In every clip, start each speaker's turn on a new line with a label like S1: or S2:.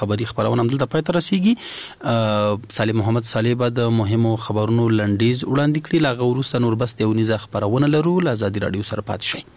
S1: خبری خبرونه هم دلته پای ته رسیږي. صالح محمد صالح به د مهمو خبرونو لنډیز وړاندې کړي. لا غوروسته نور بس یو نيزه خبرونه لرو. آزادي رادیو سره پات شئ.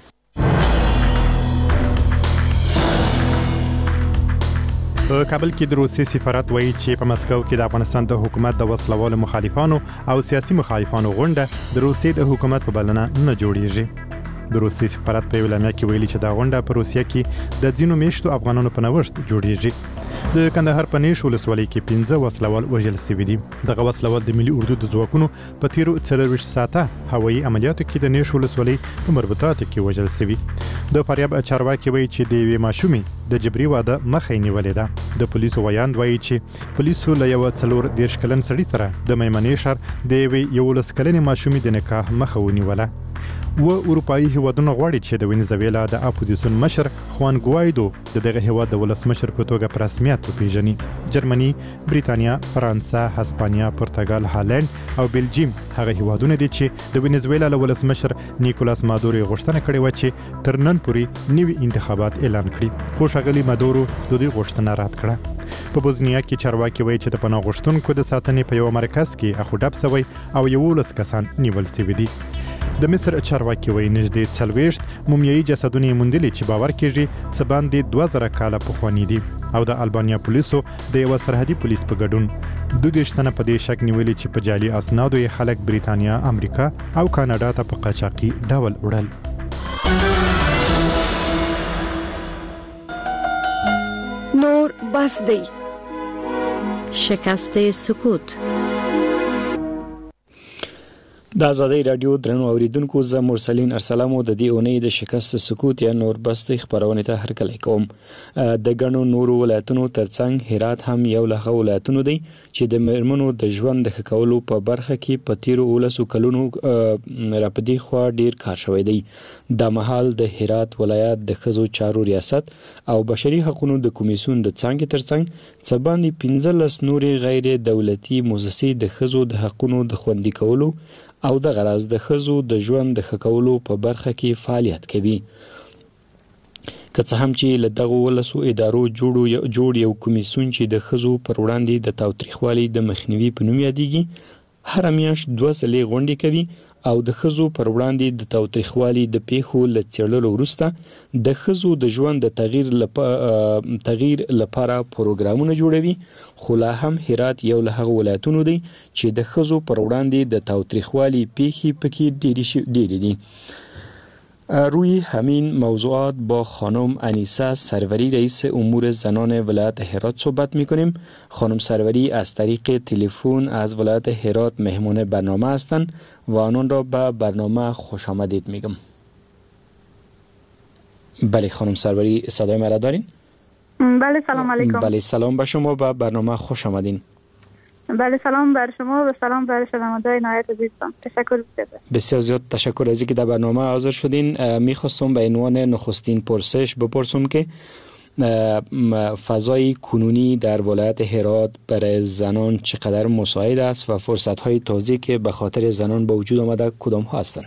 S2: په کابل کې د روسي سفارت وایي چې په مسکو کې د افغانستان د حکومت د وسلوالو مخالفانو او سیاسي مخالفانو غونډه د روسي د حکومت په بلنه نه جوړیږي. د روسي سفارت په اعلامیه کې ویلي چې دا غونډه په روسیه کې د ځینو میشتو افغانانو په نوښت جوړیږي. د کندهار په نیش ولسوالۍ کې 15 وسلوال وژل شوي دي. دغه وسلوال د ملي اردو د ځواکونو په تیرو 24 ساعته هوایي عملیاتو کې د نیش ولسوالۍ په مربوطاتو کې وژل شوي. د فاریاب چارواکي وایي چې د یوې ماشومې د جبري واده مخه نیولې ده. د پولیسو ویاند وایي چې پولیسو له یو 40 کلن سړي سره د میمنې ښار د یوې 11 کلنې ماشومې د نکاح مخه ونیوله. و اروپایي هیوادونه غواړي چې د وینزویلا د اپوزیسیون مشر خوان ګوایدو د دغه هیواد د ولسمشر په توګه په رسمیت وپیژني. جرمني، بریتانیا، فرانسه، هسپانیا، پرتګال، هالند او بلجیم هغه هیوادونه دي چې د وینزویلا له ولسمشر نیکولاس مادورو غوښتنه کړې و چې تر نن پورې نوي انتخابات اعلان کړي، خو ښاغلي مادورو د دې غوښتنه رد کړه. په بوزنیا کې چارواکي وایي چې د پناه غوښتونکو د ساتنې په یو مرکز کې اخو ډب شوی او 11 کسان نیول شوي دي. د مصر چارواکي وایي نږدې 40 مومیایي جسدونه یې موندلي چې باور کېږي څه باندې 2000 کاله پخواني دي. او د البانیا پولیسو د یو سرحدي پولیس په ګډون 22 تنه په دې شک نیولي چې په جعلي اسنادو یې خلک بریتانیا، امریکا او کاناډا ته په قاچاقي ډول وړل.
S3: نور بس دی. شکست سکوت.
S4: د آزادۍ رادیو درنو اوریدونکو زه مرسلین ارسلامو د دې اونۍ د شکست سکوت یا نور بستي خبرونه ته هرکلی کوم. د ګڼو نورو ولایتونو ترڅنګ هرات هم یو له ولایتونو دی چې د مرمنو د ژوند د ښکولو په برخه کې په تیرو 19 کلونو راپدې خوا ډیر کار شوی دی. د مهال د هرات ولایت د ښځو چارو ریاست او بشري حقوقو د کمیسیون د څنګه ترڅنګ څه باندې 15 نورې غیر دولتي مؤسسې د ښځو د حقوقو د خوندي کولو او د غرض د ښځو د ژوند د ښه کولو په برخه کې فعالیت کوي. که څه هم چې له دغو 19 ادارو جوړ یو کمیسیون چې د ښځو پر وړاندې د تاوتریخوالي د مخنیوي په نوم یادېږي هر میاشت 2 ځلې غونډې کوي او د ښځو پر وړاندې د تاوتریخوالي د پیښو له څېړلو وروسته د ښځو د ژوند د تغییر لپاره پروګرامونه جوړوي. خو لا هم هرات یو له هغو ولایتونو دی چې د ښځو پر وړاندې د تاوتریخوالي پیښې پکې ډېرې دي. روی همین موضوعات با خانم انیسه سروری رئیس امور زنان ولایت هرات صحبت میکنیم. خانم سروری از طریق تلفن از ولایت هرات مهمان برنامه هستند و آنان را به برنامه خوش آمدید میگم. بله خانم سروری صدای مرا دارین؟
S5: بله سلام علیکم.
S4: بله سلام به شما، به برنامه خوش آمدین.
S5: بله سلام بر شما و سلام بر شنوندگان نهایت عزیزتان. تشکر
S4: بسیار زیاد تشکر از اینکه در برنامه حاضر شدین. میخواستم به عنوان نخستین پرسش بپرسم که فضای کنونی در ولایت هرات برای زنان چقدر مساعد است و فرصت‌های تازه‌ای که به خاطر زنان به وجود آمده کدام ها هستند؟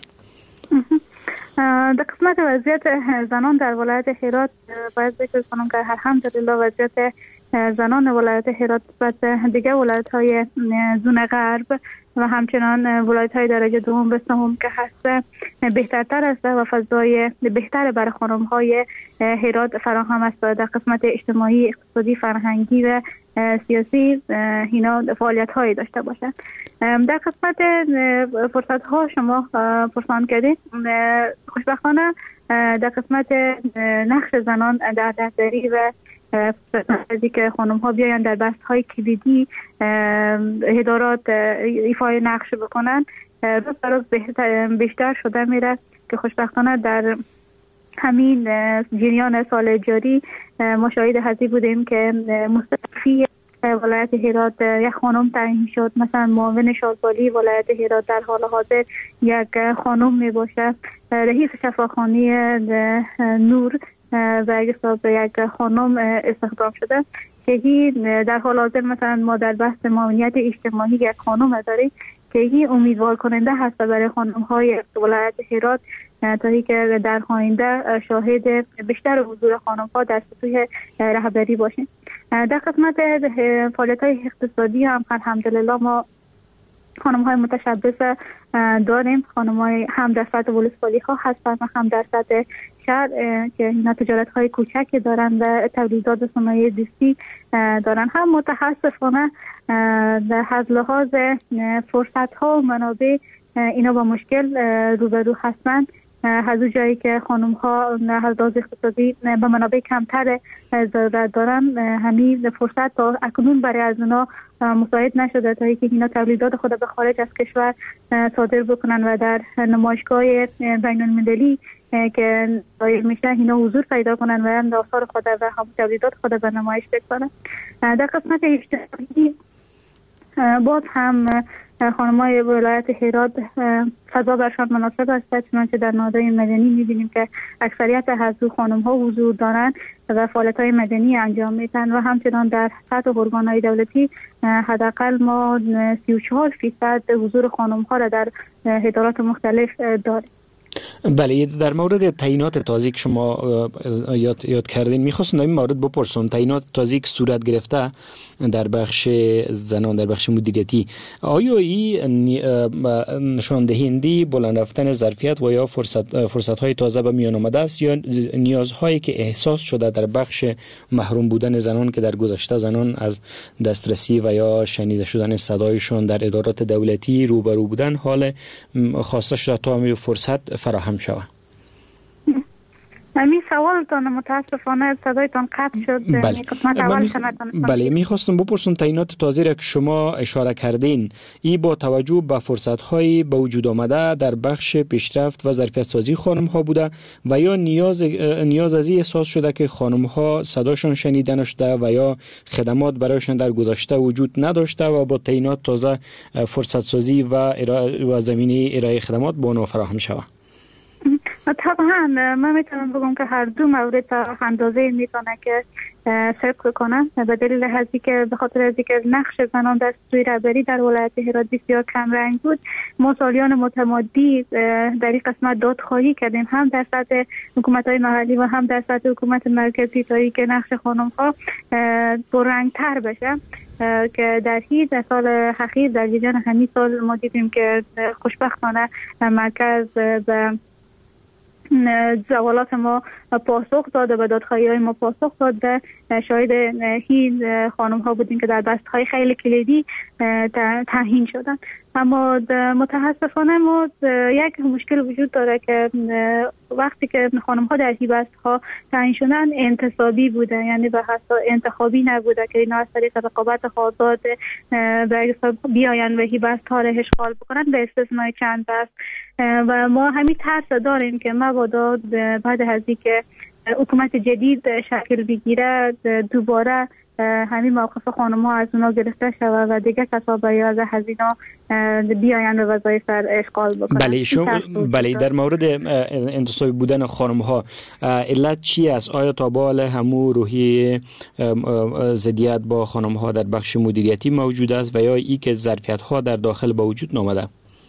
S5: در قسمت وضعیت زنان در ولایت هرات باید ذکر کنم که الحمدلله وضعیت زنان ولایت هرات نسبت دیگر ولایت‌های زون غرب و همچنان ولایت‌های درجه دوم به سوم که هست بهترتر است و فضای بهتر برای خانم‌های هرات فراهم است. در قسمت اجتماعی، اقتصادی، فرهنگی و سیاسی اینا فعالیت‌هایی داشته باشند. در قسمت فرصت‌ها شما پرسان کردید. خوشبختانه در قسمت نقش زنان در رهبری و فرصتی که خانم ها بیاین در بست های کلیدی ادارات ایفای نقش بکنن روز به روز بیشتر شده میره که خوشبختانه در همین جریان سال جاری مشاهده هستی بودیم که مستشفی ولایت هرات یک خانم تعیین شد. مثلا معاون شازداری ولایت هرات در حال حاضر یک خانم می باشه. رئیس شفاخانه نور و یک خانم استخدام شده که در حال حاضر مثلا ما در بحث معاونیت اجتماعی یک خانم داریم که امیدوار کننده هست برای خانم های ولایت هرات تا که در آینده شاهد بیشتر حضور خانم‌ها در سطوح رهبری باشیم. در قسمت فعالیت‌های اقتصادی هم الحمدلله ما خانم‌های متشبث داریم، خانم‌های هم در سطح ولسوالی‌ها هستند و هم در سطح شهر که اینا تجارت‌های کوچکی دارن و تولیدات صنایع دستی دارن. هم متاسفانه در لحاظ فرصت‌ها و منابع اینا با مشکل روبرو هستند. از جایی که خانم‌ها از لحاظ اقتصادی به منابع کمتر ضرورت دارن، همین فرصت تا اکنون برای از اونا مساعد نشده تا اینکه اینا تولیدات خود به خارج از کشور صادر بکنن و در نمایشگاه بین‌المللی که دایر میشه اینا حضور پیدا کنن و هم آثار خود و هم تولیدات خود به نمایش بگذارن. در قسمت اجتماعی باز هم خانم‌های ولایت هرات فضا برشان مناسب است، چنانچه در نهادهای مدنی می‌بینیم که اکثریت از خانم‌ها حضور دارند و فعالیت‌های مدنی انجام میدن و همچنان در سطح ارگان‌های دولتی حداقل ما 34% حضور خانم‌ها را در ادارات مختلف داریم.
S4: بله، در مورد تعیینات تازه که شما یاد کردین میخواستم در این مورد بپرسم. تعیینات تازه که صورت گرفته در بخش زنان، در بخش مدیریتی، آیا این نشان دهنده بلند رفتن ظرفیت و یا فرصت‌های تازه به میان آمده است یا نیازهایی که احساس شده در بخش محروم بودن زنان که در گذشته زنان از دسترسی و یا شنیده شدن صدایشان در ادارات دولتی روبرو بودن، حال خواسته شده تا همین فرصت فراهم شود؟
S5: همین سوالتان متاسفانه صدایتان قطع شد.
S4: بله، میخواستم بپرسم تعیینات تازه را که شما اشاره کردین، ای با توجه به فرصت‌های به وجود آمده در بخش پیشرفت و ظرفیت سازی خانم‌ها بوده و یا نیاز از این احساس شده که خانم‌ها صداشون شنیده نشده و یا خدمات برایشان در گذشته وجود نداشته و با تعیینات تازه فرصت سازی و زمینه ارائه خدمات به آنها فراهم شود؟
S5: طبعا من میتونم بگم که هر دو مورد تا اندازه میتونه که صدق کنن به دلیل هستی که به خاطر از اینکه نقش زنان در سطوح رهبری در ولایت هرات بسیار کم رنگ بود. ما سالیان متمادی در این قسمت دادخواهی کردیم، هم در سطح حکومت‌های محلی و هم در سطح حکومت مرکزی، تا اینکه نقش خانم‌ها پررنگ‌تر بشه که در سال اخیر در جریان همین سال ما دیدیم که خوشبختانه مرکز به سوالات ما پاسخ داد و به دادخواهی‌های ما پاسخ داد و شاهد این خانم‌ها بودیم که در بست‌های خیلی کلیدی تعیین شدن. اما متاسفانه ما یک مشکل وجود داره که وقتی که خانم‌ها در این بست‌ها تعیین شدن انتصابی بوده، یعنی به حساب انتخابی نبوده که اینا از طریق رقابت آزاد بیاین و این بست‌ها را اشغال بکنن، به استثنای چند بست. و ما همین ترس داریم که مبادا بعد از اینکه حکومت جدید شکل بگیره دوباره همین موقف خانم‌ها از اونا گرفته شود و دیگه کسا باید از اینا بیاین و وظایف اشغال بکنن.
S4: بله، در مورد انتصابی بودن خانم‌ها علت چی است؟ آیا تا بال همو روحی ضدیت با خانم‌ها در بخش مدیریتی موجود است و یا ای که ظرفیت‌ها در داخل با وجود نامده؟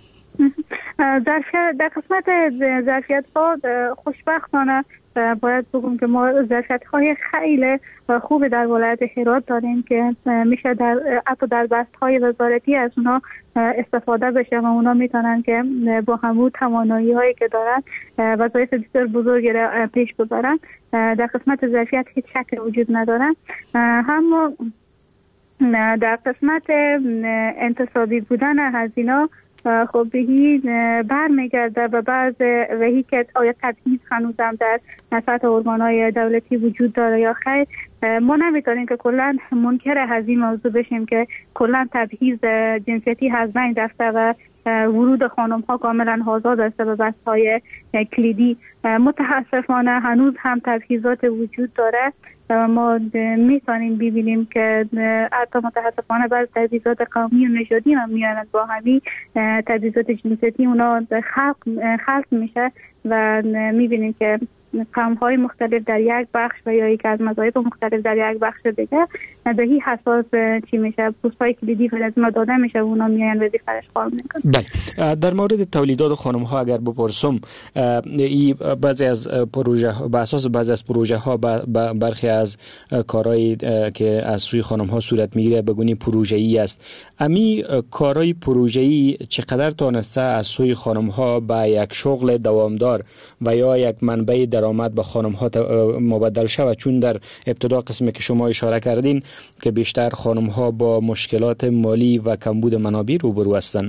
S5: در قسمت ظرفیت‌ها خوشبختانه باید بگم که ما ظرفیت‌های خیلی خوب در ولایت هرات داریم که میشه حتی در بست‌های وزارتی از اونا استفاده بشه و اونا میتونن که با همون توانایی‌هایی که دارن وظایف بسیار بزرگی را پیش ببرن. در قسمت ظرفیت هیچ شک وجود ندارن. هم در قسمت انتصابی بودن هزینه خب بهی برمیگرده و بعض وحی که آیا تبعیض هنوزم در سطح ارگان‌های دولتی وجود داره یا خیر. ما نمیتونیم که کلا منکر از این موضوع بشیم که کلا تبعیض جنسیتی از بین رفته و ورود خانم‌ها کاملا آزاد است به بست‌های کلیدی. متاسفانه هنوز هم تبعیضات وجود داره. ما میتونیم ببینیم که حتی متاسفانه بعض تبعیضات قومی و نژادی هم میانند با همین تبعیضات جنسیتی اونا خلق میشه و میبینیم که قوم‌های مختلف در یک بخش و یا یک از مذاهب مختلف در یک بخش دیگه به این حساس چی میشه پست‌های کلیدی و از اونا داده میشه و اونا میان وظیفه‌اش کار میکنن.
S4: بله، در مورد تولیدات خانم‌ها اگر بپرسم، بعضی از پروژه به اساس بعضی از پروژه ها برخی از کارهایی که از سوی خانم‌ها صورت میگیره بگونی پروژه‌ای است. امی کارهای پروژه‌ای چقدر تونسته از سوی خانم‌ها به یک شغل دوامدار و یا یک منبع درآمد به خانم‌ها مبدل شود؟ چون در ابتدا قسمی که شما اشاره کردین که بیشتر خانم‌ها با مشکلات مالی و کمبود منابع روبرو هستند.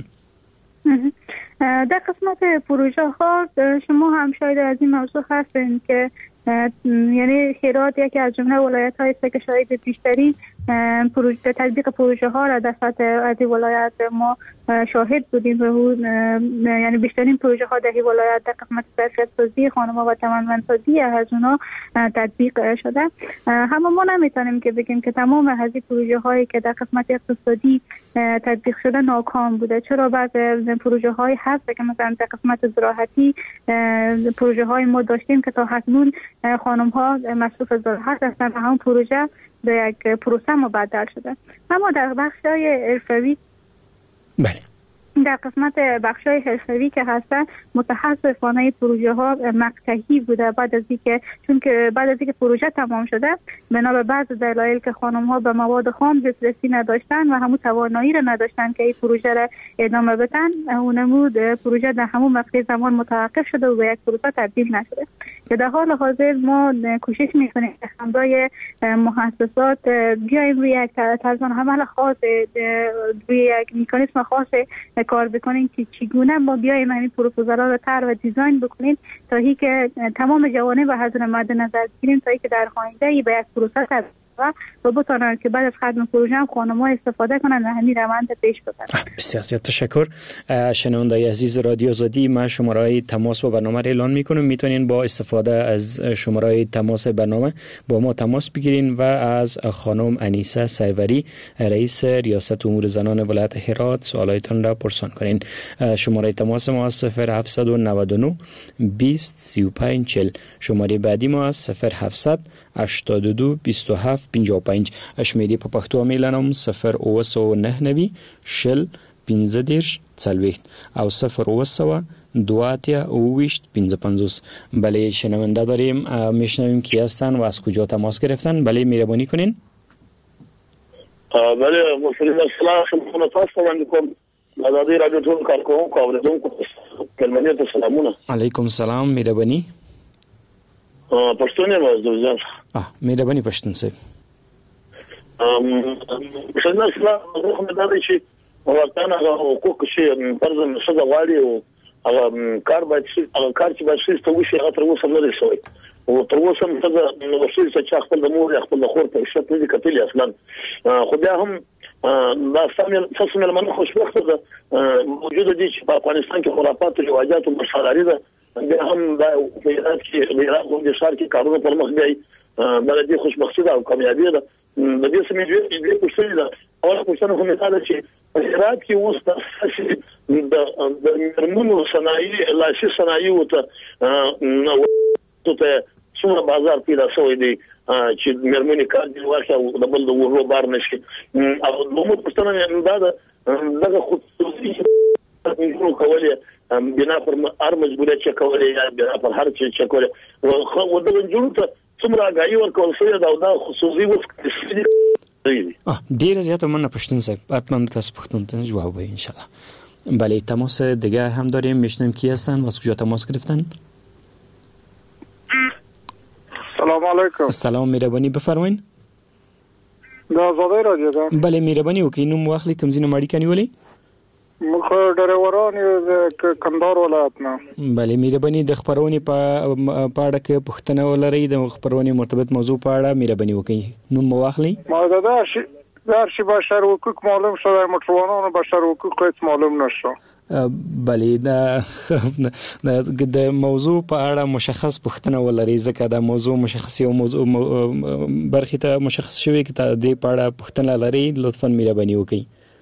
S5: در قسمت پروژه ها شما هم شاید از این موضوع هستین که یعنی هرات یکی از جمله ولایت های است که شاید بیشترین تطبیق پروژه ها را در سطح از ولایت ما شاهد بودیم و یعنی بیشترین پروژه ها در ولایت در قسمت ظرفیت‌سازی خانم‌ها و توانمندسازی از اونا تطبیق شده. اما ما نمیتونیم که بگیم که تمام از این پروژه هایی که در قسمت اقتصادی تطبیق شده ناکام بوده. چرا بعض پروژه های هست که مثلا در قسمت زراعتی پروژه های ما داشتیم که تا همون خانم‌ها مصروف زراعت هستند و همون پروژه به یک پروسه مبدل شده. اما در بخش‌های حرفه‌ای
S4: بله،
S5: در قسمت بخش‌های حرفه‌ای که هستن متاسفانه پروژه ها مقطعی بوده چون که بعد از اینکه پروژه تمام شده بنا به بعض دلایل که خانم‌ها به مواد خام دسترسی نداشتن و همون توانایی را نداشتن که این پروژه را ادامه بدن، اونمود پروژه در همون مقطع زمان متوقف شده و به یک پروسه تبدیل نشده. که در حال حاضر ما کوشش می‌کنیم که همراه مؤسسات بیایم روی یک طرز عمل خاص، روی یک مکانیزم خاص کار بکنیم که چگونه ما بیایم این پروپوزال‌ها رو طرح و دیزاین بکنیم تا اینکه تمام جوانب حضور مد نظر بگیریم تا اینکه در آینده به یک پروسه تبدیل و بتونن که بعد از ختم پروژه هم خانم‌ها استفاده کنن و همین روند پیش ببرن.
S4: بسیار تشکر. شنوندگان عزیز رادیو آزادی، ما شماره تماس با برنامه را اعلان می‌کنم. میتونین با استفاده از شماره تماس برنامه با ما تماس بگیرین و از خانم انیسه سیوری رئیس ریاست امور زنان ولایت هرات سوالایتان را پرسان کنین. شماره تماس ما 0799 20 35 40. شماره بعدی ما 0700 82 27 55. شمیری په پښتو میلانم 0999 شل 15 40 او 0900 دواتیا اوویشت 55. بله، شنونده داریم، میشنویم کی هستن و از کجا تماس گرفتن. بله مهربانی کنین.
S6: بله، مسلمان السلام شما تاسو باندې کوم آزادی رادیو ټول کارکونکو اوریدونکو کلمې ته سلامونه.
S4: علیکم السلام، مهربانی.
S6: پښتون یم زوجان.
S4: مهربانی پښتون صاحب.
S6: مسلمان السلام زه هم دا چې ورته حقوق شي فرض نشد غواړي او کار باید هغه کار چې باید شي ته وشي هغه تر اوسه نه لري شوی او تر اوسه مته نو شي چې خپل د مور خپل د خور په شت نه کتلی اصلا. خو بیا هم دا سم من خوشبخته ده موجوده دي چې په افغانستان کې خرافات او رواجات او مشاغري ده. بیا هم دا هرات کې د شهر کې کارونه پر مخ دی بلدي خوشبختی ده او کامیابی ده. د دې سمې دې کوشش ده. اوله کوشش هم مثال چې هرات کې اوس د مرمنو صنایع لاسي صنایع او ته څومره بازار پیدا شوی دی چې مرمنې کار دی واخه او د بل د ورو بار نشي او نو پښتنه دا دغه خصوصي کولې بنا پر هر مجبوریت چې کولې یا بنا پر هر چې کولې او د جوړ ته څومره غاړي ورکول شوی دا خصوصي وسکړي.
S4: ډیر زیات مننه پښتون صاحب، حتما تاسو پښتون ته جواب وایي ان شاء الله. بله، تماس دیگر هم داریم. میشنیم کی هستن و از کجا تماس گرفتن؟
S7: سلام علیکم.
S4: سلام، مهربانی بفرمایید.
S7: دا آزادی رادیو ده.
S4: بله مهربانی وکړئ، نوم واخلئ، کوم ځای نه اړیکه نیولې؟
S7: مخ ډریوران یو کندهار ولایت نه.
S4: بله مهربانی د خبرونې په اړه کې پوښتنه ولرئ، د خبرونې مرتبط موضوع په اړه مهربانی وکړئ، نوم واخلئ.
S7: ما دا شی بشر حقوق معلوم شده، متروانان بشر حقوق هیڅ معلوم نشو.
S4: بله د موضوع په اړه مشخص پوښتنه ولرئ، ځکه دا موضوع مشخصي او موضوع برخې ته مشخص شوی کې ته د په اړه پوښتنه لرئ، لطفا مهرباني وکړئ.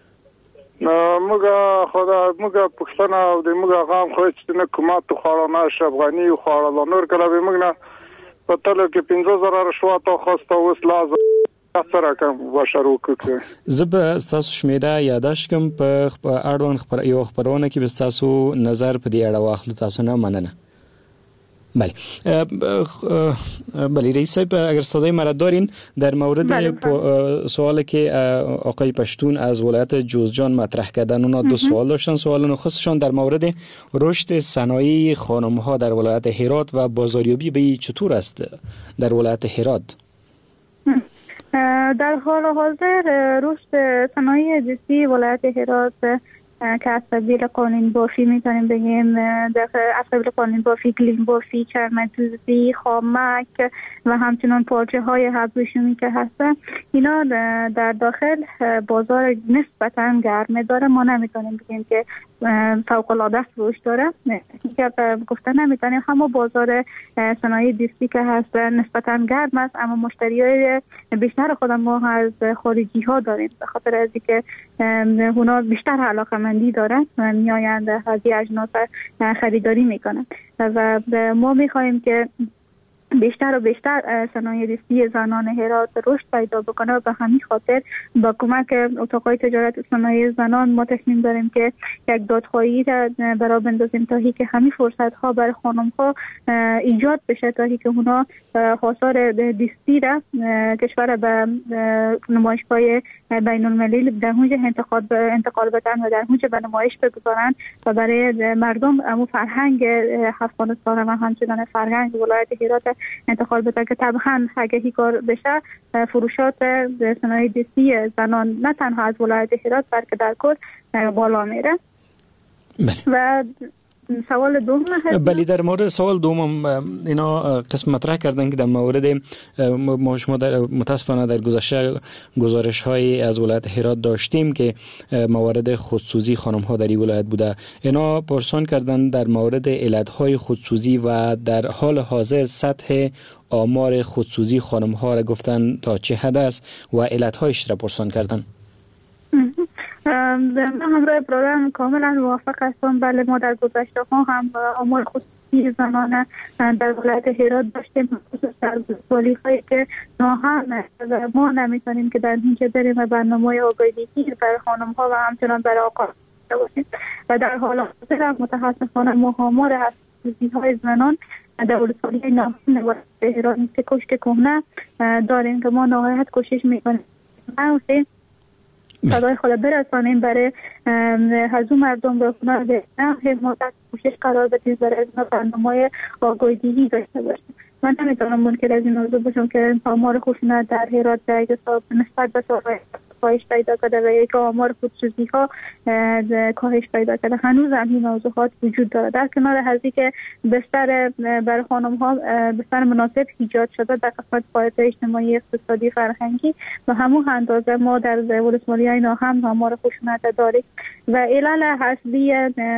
S7: موږ پښتانه او د موږ غام خو چې نه کومات خو نه افغاني خو نور کله به موږ نه په تلو کې 15000 رشوت خواسته اوس لازم سره کوم بشر وکړي.
S4: زب تاسو شمیره یاداش کوم په اړوند یو خبرونه کې به تاسو نظر په دې اړه واخلو. تاسو نه مننه. بله رئیس صاحب اگر صدای مرا دارین در مورد سوالی که آقای پشتون از ولایت جوزجان مطرح کردن، اونا دو سوال داشتن. سوال نخستشان در مورد رشد صنایع خانم ها در ولایت هرات و بازاریابی به چطور است در ولایت هرات؟
S5: در حال حاضر رشد صنایع دستی ولایت هرات که از قبیل قالین بافی میتونیم بگیم، از قبیل قالین بافی، گلیم بافی، چرمدوزی، خامک و همچنان پارچه های ابریشمی که هستن، اینا در داخل بازار نسبتا گرمه داره. ما نمیتونیم بگیم که فوق العاده رشد داره، گفتن نمیتونیم. اما بازار صنایع دستی که هست نسبتا گرم است، اما مشتریای بیشتر خود ما از خارجی ها داریم، به خاطر از اینکه اونا بیشتر علاقه‌مندی دارن و میآیند از این اجناس خریداری میکنن و ما میخواهیم که بیشتر و بیشتر صنایع دستی زنان هرات رشد پیدا بکنه و به همین خاطر با کمک اتاق‌های تجارت صنایع زنان ما تصمیم داریم که یک دادخواهی را برای بندازیم تا که همین فرصت‌ها برای خانم‌ها ایجاد بشه، تا که اونا آثار دستی را کشور به نمایشگاه بین‌المللی در اونجا انتقال بدن و در اونجا به نمایش بگذارن و برای مردم امو فرهنگ افغانستان و همچنان فرهنگ ولایت هرات انتقال بده که طبعا اگه هی کار بشه فروشات صنایع دستی زنان نه تنها از ولایت هرات بلکه در کل بالا میره. و سوال دوم
S4: بله، در مورد سوال دوم اینا قسم مطرح کردن که در مورد ما شما متاسفانه در گذشته گزارش های از ولایت هرات داشتیم که موارد خودسوزی خانم ها در این ولایت بوده. اینا پرسان کردن در مورد علت های خودسوزی و در حال حاضر سطح آمار خودسوزی خانم ها را گفتن تا چه حد است و علت هایش را پرسان کردن.
S5: من همراه برادرم کاملا موافق هستم. بله، ما در گذشته ها هم آمار خصوصی زنان در ولایت هرات داشتیم، خصوص در سالی هایی که ما نمیتونیم که در اینجا بریم و برنامه آگاهی برای خانم ها و همچنان برای آقا باشیم و در حال حاضر متاسفانه ما آمار خصوصی های زنان در ولسوالی ناهم ولایت هرات که کشک کهنه داریم که ما نهایت کوشش میکنیم صدای خود برسانیم برای هزو مردم به خونه به حمایت کوشش قرار بدیم برای از برنامه آگاهی داشته باشیم. من نمیتونم منکر از این موضوع باشم که آمار خشونت در هرات در یک حساب نسبت به سال‌های کاهش پیدا کرده و یک آمار خودسوزی ها کاهش پیدا کرده. هنوز هم این موضوعات وجود داره. در کنار هزی که بستر برای خانم ها بستر مناسب ایجاد شده در قسمت فعالیت اجتماعی، اقتصادی، فرهنگی و همون اندازه ما در ولسوالی های ناهم آمار خشونت داریم و علل اصلی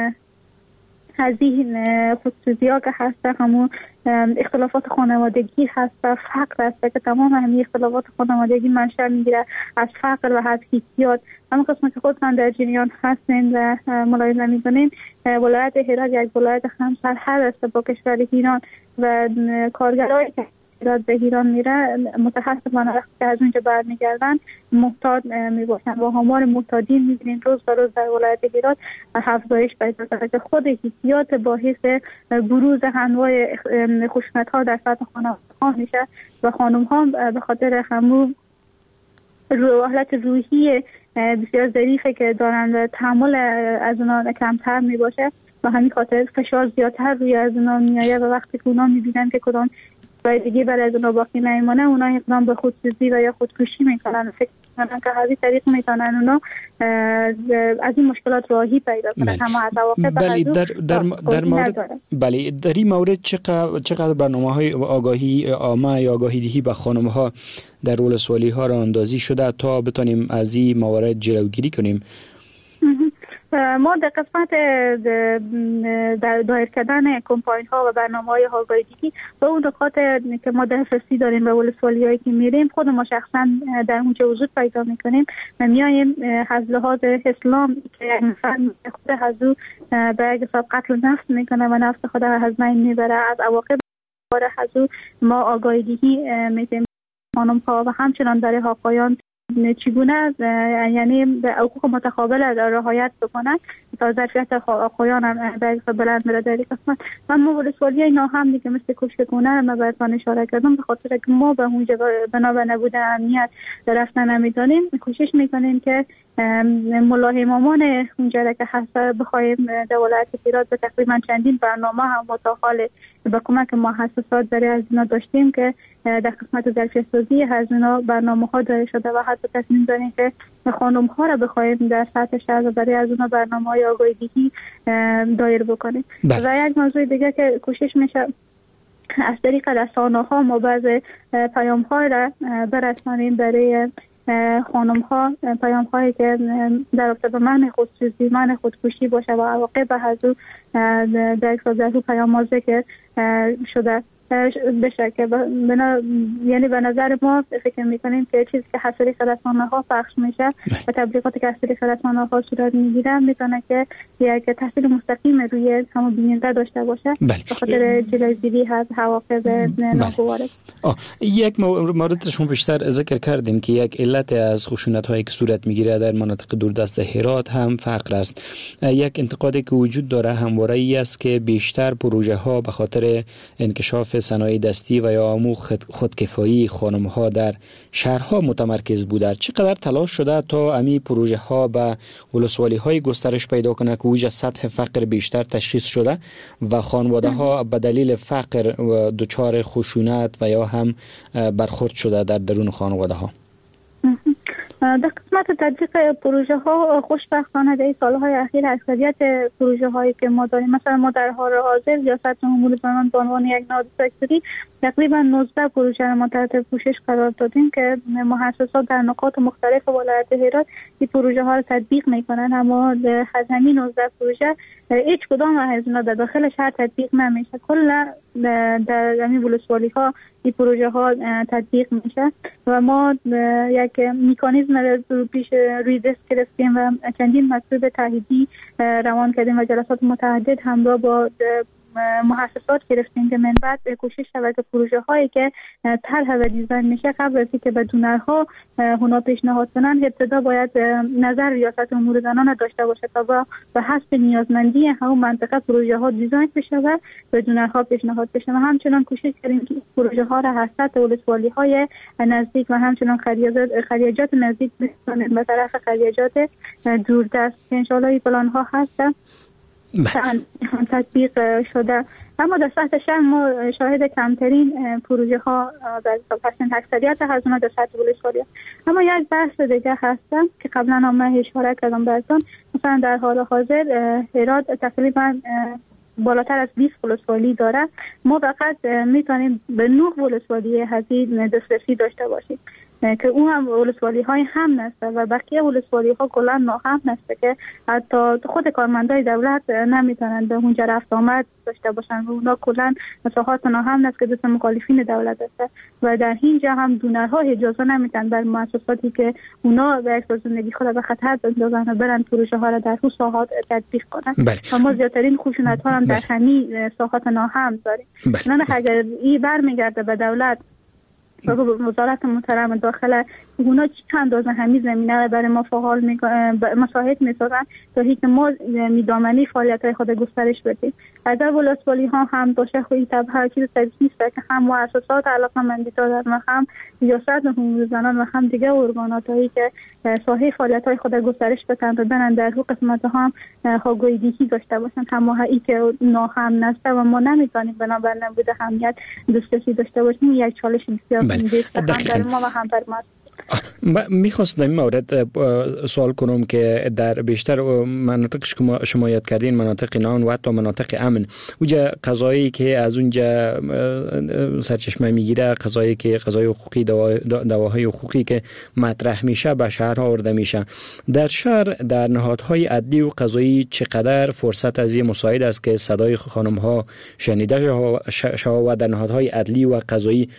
S5: هذه خصوصی ها که هسته همون اختلافات خانوادگی هست و فقر هست که تمام همین اختلافات خانوادگی منشأ میگیره از فقر و از حیثیت. همون قسمت که خودتان در جریان هستین و ملاحظه میکنین ولایت هرات یک ولایت همسرحد است با کشور ایران و کارگرایی که به ایران میره متاسفانه وقتی که از اونجا برمیگردن محتاج میباشن و آمار محتاجین میبینیم روز به روز در ولایت هرات افزایش پیدا کرده که خود حیثیت باعث بروز انواع خشونت ها در سطح خانواده ها میشه و خانم ها به خاطر همون حالت روحی بسیار ظریفه که دارن و تحمل از اونا کمتر میباشه و همین خاطر فشار زیادتر روی از اونا میآید و وقتی که اونا میبینن که کدام دیگه برای از اونا باقی نمیمونه اونا اقدام به خودسوزی و یا خودکشی میکنن. فکر میکنن که هذه طریق میتونن اونا از این مشکلات راهی پیدا کنن. اما از
S4: بله در مورد بله در این مورد چقدر برنامه‌های آگاهی عامه یا آگاهی دهی به خانم‌ها در ولسوالی ها راه اندازی شده تا بتونیم از این موارد جلوگیری کنیم؟
S5: ما در قسمت در دایر کردن کمپاین ها و برنامه‌های آگاهی و اون نکات که ما دسترسی داریم به ولسوالی‌هایی که میریم خود ما شخصا در اونجا وجود پیدا میکنیم و میایم از لحاظ اسلام که یک نفر خود هزو به یک قتل نفس میکنه و نفس خود از بین میبره از عواقب از ما آگاهی میدیم خانم ها و همچنان برای آقایان چگونه یعنی به حقوق متقابل رعایت بکنن تا ظرفیت آقایان هم بلند بره در این قسمت. من ولسوالی اینا هم دیگه مثل کوشکونه ما باید اشاره کردم به خاطر که ما به اونجا بنا به نبود امنیت رفتن نمیدانیم کوشش میکنیم که ملاحمامان اونجا که هست بخوایم دولت هرات به تقریبا چندین برنامه هم متحال به کمک مؤسسات برای از اینا داشتیم که در قسمت ظرفیت سازی از اینا برنامه‌ها داده شده و حتی تصمیم داریم که خانم‌ها را بخوایم در سطح شهر برای از اینا برنامه‌های آگاهی دایر بکنیم. و یک موضوع دیگه که کوشش میشه از طریق رسانه‌ها ما بعض پیام‌ها را برسانیم برای خانم‌ها، پیام‌هایی که در رابطه با منع خودسوزی، منع خودکشی باشه و عواقب از او در پیام ذکر شده بشه که یعنی به نظر ما فکر میکنیم که چیزی که از طریق رسانه‌ها پخش میشه و تبلیغاتی که از طریق رسانه‌ها صورت میگیره میتونه که یک تاثیر مستقیم روی همون بیننده داشته باشه به خاطر جلوگیری از عواقب ناگوار.
S4: یک مورد شما بیشتر ذکر کردیم که یک علت از خشونت‌هایی که صورت میگیره در مناطق دوردست هرات هم فقر است. یک انتقادی که وجود داره همواره ای است که بیشتر پروژه ها به خاطر انکشاف صنایع دستی و یا خودکفایی خانم‌ها در شهرها متمرکز بوده. چقدر تلاش شده تا امی پروژه ها به ولسوالی‌های گسترش پیدا کنه که اوج سطح فقر بیشتر تشخیص شده و خانواده ها به دلیل فقر دچار خشونت و یا هم برخورد شده در درون خانواده ها؟
S5: در قسمت تطبیق پروژه ها خوشبختانه در سالهای اخیر اکثریت پروژه هایی که ما داریم مثلا ما در حال حاضر ریاست امور زنان به عنوان یک نهاد سکتوری تقریبا 19 پروژه را ما تحت پوشش قرار دادیم که مؤسسات در نقاط مختلف ولایت هرات این پروژه ها را تطبیق میکنن، اما از همین 19 پروژه هیچ کدام از اینا در داخل شهر تطبیق نمیشه. کلا در همین ولسوالی ها این پروژه ها تطبیق میشه و ما یک مکانیزم رو پیش روی دست گرفتیم و چندین مطلب تاییدی روان کردیم و جلسات متعدد همراه با مؤسسات گرفتیم که من بعد کوشش شود که پروژه هایی که طرح و دیزاین میشه قبل از اینکه به دونرها اونا پیشنهاد کنن ابتدا باید نظر ریاست امور زنان داشته باشه تا به حسب نیازمندی همون منطقه پروژه ها دیزاین بشه و به دونرها پیشنهاد بشه. و همچنان کوشش کردیم که پروژه ها را از سطح ولسوالی های نزدیک و همچنان خریجات نزدیک بسازیم به طرف خریجات دوردست که ان شاء الله این پلان ها هست تطبیق شده. اما در سطح شهر ما شاهد کمترین پروژه ها در اکثریت از اونها در سطح ولسوالی. اما یک بحث دیگه هستم که قبلا هم اشاره کردم براتون، مثلا در حال حاضر هرات تقریبا بالاتر از 20 ولسوالی داره. ما فقط میتونیم به 9 ولسوالی هزینه دسترسی داشته باشیم که اون هم ولسوالی های هم نسته و بقیه ولسوالی ها کلا ناهم نسته که حتی خود کارمندای دولت نمیتونن به اونجا رفت آمد داشته باشن و اونا کلا مساحات ناهم نست که دست مخالفین دولت است و در اینجا هم دونرها اجازه نمیتن بر مؤسساتی که اونا به اکثر زندگی خود به خطر بندازن و برن پروژه ها را در اون ساحات تطبیق کنن. و ما زیادترین خشونت ها هم در همین ساحات ناهم داریم. نه اگر این برمیگرده به دولت و وزارت محترم داخل اونا چند اندازه همین زمینه را برای ما فعال مساعد می‌سازن تا اینکه ما میدامنی فعالیت‌های خود گسترش بدیم. از ولسوالی ها هم باشه خوی تبع چیز نیست که هم مؤسسات علاقه‌مندی دارن و هم ریاست امور زنان و هم دیگه ارگاناتایی که ساحه فعالیت‌های خود گسترش بدن و برن در حقوق قسمت هم آگاهی داشته باشن. هم هایی که ناهم نسته و ما نمی‌تونیم بنابر نبود اهمیت دسترسی داشته باشیم یک چالش بسیار هم در ما و هم در ما.
S4: میخواستم این مورد سوال کنم که در بیشتر مناطق شما یاد کردین مناطق نان و حتی مناطق امن اونجا قضایی که از اونجا سرچشمه میگیره قضای حقوقی دواهای حقوقی که مطرح میشه به شهرها آورده میشه. در شهر در نهادهای عدلی و قضایی چقدر فرصت از این مساعد است که صدای خانم ها شنیده شود و در نهادهای عدلی و قضایی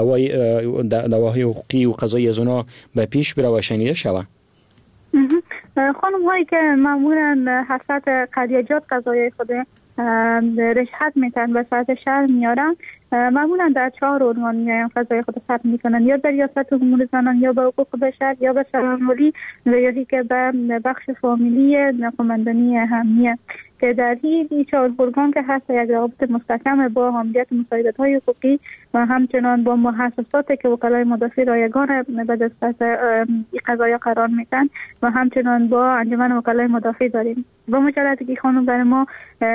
S4: دواهای حقوقی و قضایی از اونا به پیش بره و شنیده شود؟
S5: خانم هایی که معمولا حسرت خریجات قضایی خود رشحت میتن و سطح شهر میارن، معمولا در 4 عنوان میایم قضای خود ثبت میکنن، یا در ریاست امور زنان، یا به حقوق بشر، یا به سرانولی، و یا که به بخش فامیلی قماندانی اهمیه، که در این 4 ارگان که هست یک رابطه مستحکم با حمایت مساعدت‌های حقوقی و همچنان با مؤسساتی که وکلای مدافع رایگان به دست قضایا قرار میدن و همچنان با انجمن وکلای مدافع داریم. با مجردی که خانم برای ما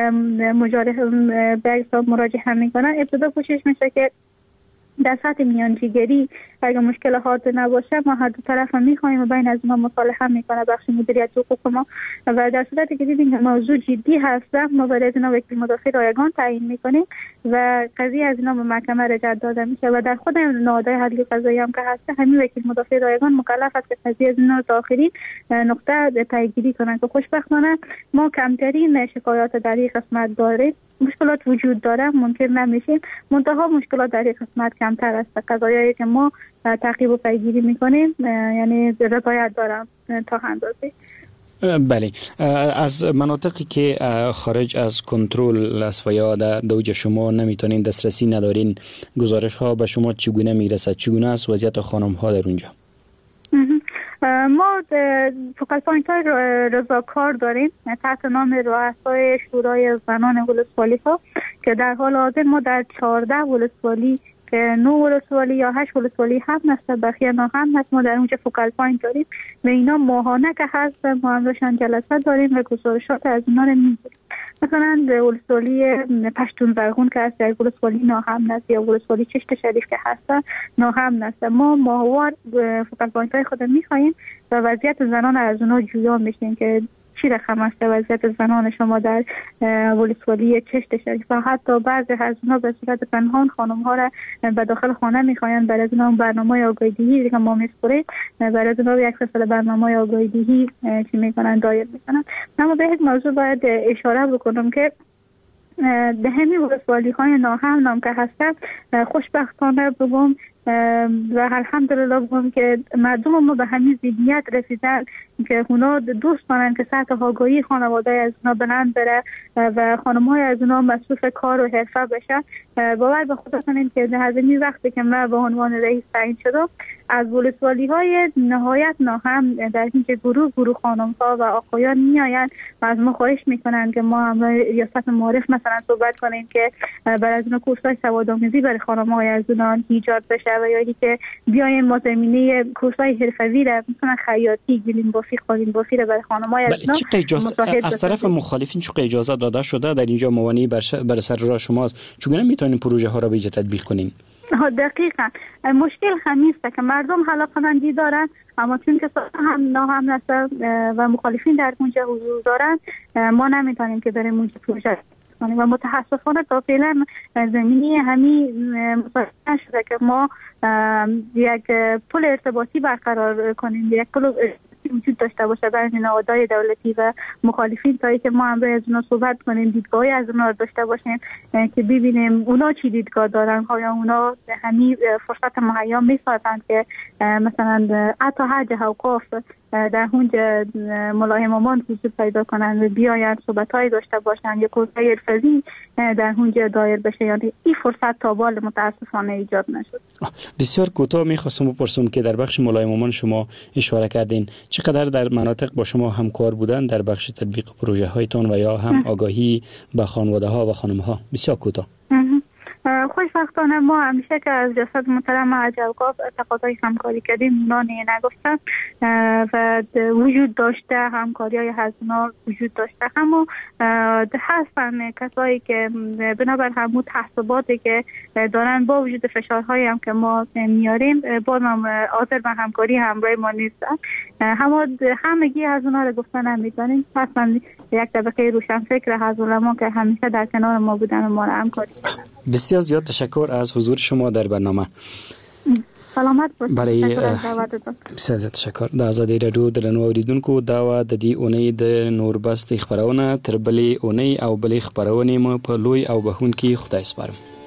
S5: به حساب مراجعه میکنن، ابتدا کوشش میشه که در سطح میانجیگری اگر مشکل حاد نباشه ما هر دو طرف هم میخوایم و بین از ما مصالحه میکنه بخش مدیریت حقوق ما، و در صورتی که دیدیم که موضوع جدی هست ما برای از اینا وکیل مدافع رایگان تعیین میکنیم و قضیه از اینا به محکمه رجعت داده میشه و در خود نهادهای عدلی قضایی هم که هست همین وکیل مدافع رایگان مکلف است که قضیه از اینا تا آخرین نقطه پیگیری کنن، که خوشبختانه ما کمترین شکایات در این قسمت داریم. مشکلات وجود داره، ممکن نمیشه، منتها مشکلات در این قسمت کمتر است. قضایایی که ما تعقیب و پیگیری میکنیم یعنی رضایت دارم تا اندازه.
S4: بله، از مناطقی که خارج از کنترل است و یا در دوج شما نمیتونین دسترسی ندارین، گزارش ها به شما چگونه میرسد؟ چگونه است وضعیت خانم ها در اونجا؟
S5: ما فوکال پوینت های رضاکار داریم تحت نام رؤسای شورای زنان ولسوالی ها، که در حال حاضر ما در 14 ولسوالی که 9 ولسوالی یا 8 ولسوالی هم هست، بقیه نه هم هست، ما در اونجا فوکال پوینت داریم و اینا ماهانه که هست ما هم روشن جلسه داریم و گزارشات از اینا رو میگیریم. مثلا ولسوالی پشتون زرغون که هست، یک ولسوالی ناهم است، یا ولسوالی چشت شریف که هست ناهم است. ما ماهوار فوکال پوینت های خود میخواییم و وضعیت زنان از اونا جویا میشیم که چی رقم است وضعیت زنان شما در ولسوالی چشت شریف، و حتی بعضی از اونا به صورت پنهان خانم ها را به داخل خانه میخواین. برای از اونا برنامه آگاهی‌دهی که ما میسپریم، برای از اونا یک سلسله برنامه آگاهی‌دهی چی میکنن دایر میکنن. اما به یک موضوع باید اشاره بکنم که به همین ولسوالی های ناهم نام که هستن، خوشبختانه بگم و الحمدلله بگم که مردم ما به همین ذهنیت رسیدن که اونا دوست دارن که سطح آگاهی خانواده از اونا بلند بره و خانم‌های از اونا مصروف کار و حرفه بشن. باور به خدا کنین که در همین وقتی که من به عنوان رئیس تعیین شدم، از ولسوالی‌های نهایت ناهم در اینکه گروه خانم‌ها و آقایان میآیند و از ما خواهش میکنن که ما هم ریاست معارف مثلا صحبت کنیم که برای از اونا کورس‌های سوادآموزی برای خانم‌های از اونا ایجاد بشه، و یا اینکه بیایم ما زمینه کورس‌های حرفه‌ای را مثلا خیاطی، گلیم بافی، قالین بافی را برای خانم‌های از اونا
S4: از طرف مخالفین چه اجازه داده شده در اینجا موانعی بر سر راه شماست؟ چگونه میتونین پروژه ها را به تطبیق کنین؟
S5: دقیقاً مشکل همین است که مردم علاقه‌مندی دارن، اما چون که هم ناهم است و مخالفین در اونجا حضور دارن، ما نمیتونیم که بریم اونجا پروژه کنیم و متاسفانه تا فعلا زمینه همین مصادره نشده که ما یک پل ارتباطی برقرار کنیم، یک پل وجود داشته باشه بین نهادهای دولتی و مخالفین، تا اینکه ما هم از اونا صحبت کنیم، دیدگاهی از اونا داشته باشیم که ببینیم اونا چی دیدگاه دارن، یا اونا همین فرصت مهیا میسازند که مثلا حتی حج اوقاف در اونجا ملاحمامان حضور پیدا کنند و بیایند صحبت‌های داشته باشند یا کورس‌های حرفه‌ای در اونجا دایر بشه. یعنی این فرصت تا بال متاسفانه ایجاد نشد.
S4: بسیار کوتاه می‌خواستم بپرسم که در بخش ملاحمامان شما اشاره کردین، چقدر در مناطق با شما همکار بودن در بخش تطبیق پروژه هایتون و یا هم آگاهی به خانواده‌ها و خانم‌ها؟ بسیار کوتاه.
S5: خوشبختانه ما همیشه که از جسد محترم عجلگاه تقاضای همکاری کردیم اونا نگفتن و وجود داشته، همکاری های هزینار وجود داشته، اما هستن کسایی که بنابر همون تحصیباتی که دارن با وجود فشارهایی هم که ما میاریم با حاضر به همکاری همراه ما نیستن. همگی از اونا رو گفتن نمیدانیم، هستن یک طبقه روشنفکر از علما که همیشه در کنار ما بودن و ما رو همکاری کردن.
S4: بسیار زیاد تشکر از حضور شما در برنامه.
S5: سلامت باشید.
S4: بسیار زیاد تشکر. د آزادۍ رادیو درنو اوریدونکو دا د دې اونۍ د نوربست خبرونه تر بلې اونۍ او بلې خبرونه مو په لوی او بهونکي خدای سپارم.